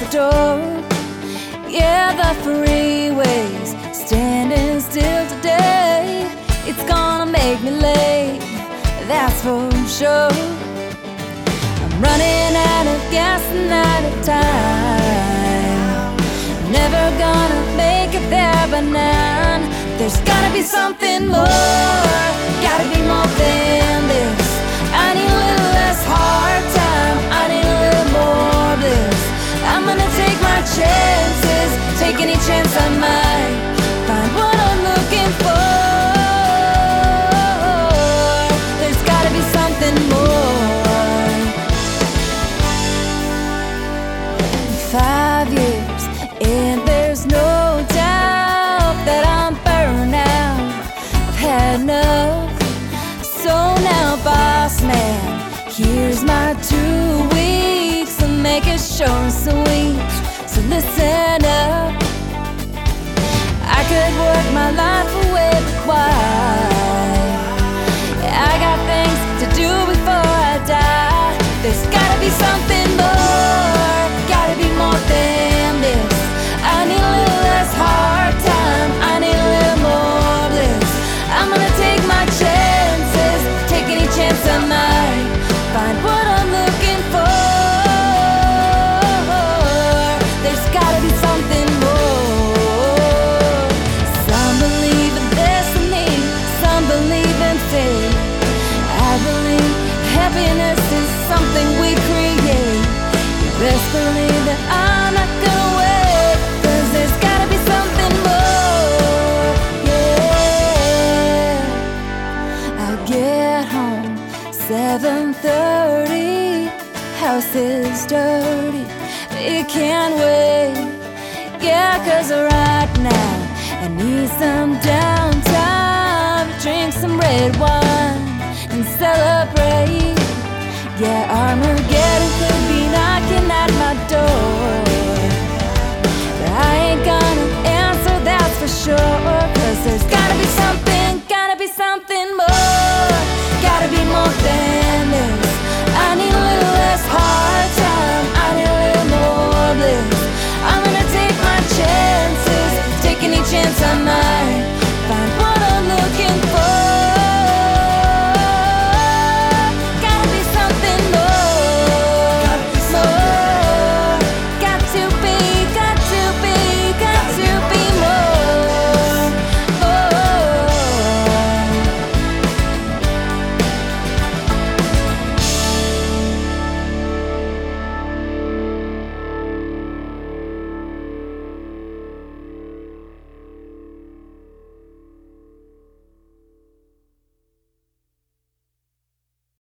door. Yeah, the freeway's standing still today. It's gonna make me late, that's for sure. I'm running out of gas and out of time. Never gonna make it there by 9. There's gotta be something more, gotta be more than this. I need a little less hard time, I need a little more bliss. I'm gonna take my chances, take any chance I might find what I'm looking for. There's gotta be something more. 5 years and there's no doubt that I'm burned out. I've had enough. So now, boss man, here's my 2 weeks to make it short and sweet. So listen up. I could work my life away, but why? I got things to do before I die. There's gotta be something more, gotta be more than this. I need a little less hard time, I need a little more bliss. I'm gonna take my chances, take any chance I might find what I'm looking for. There's gotta be something more. Some believe in destiny, some believe in fate. I believe happiness is something we create. You best believe that I'm not gonna wait, 'cause there's gotta be something more. Yeah, I'll get home 7:30. House is dirty, it can't wait. Yeah, 'cause right now I need some downtime, drink some red wine and celebrate. Yeah, Armageddon could be knocking at my door, but I ain't gonna answer, that's for sure. 'Cause there's gotta be something more, gotta be more than this. I need a little less hard time, I need a little more bliss. I'm gonna take my chances, take any chance I might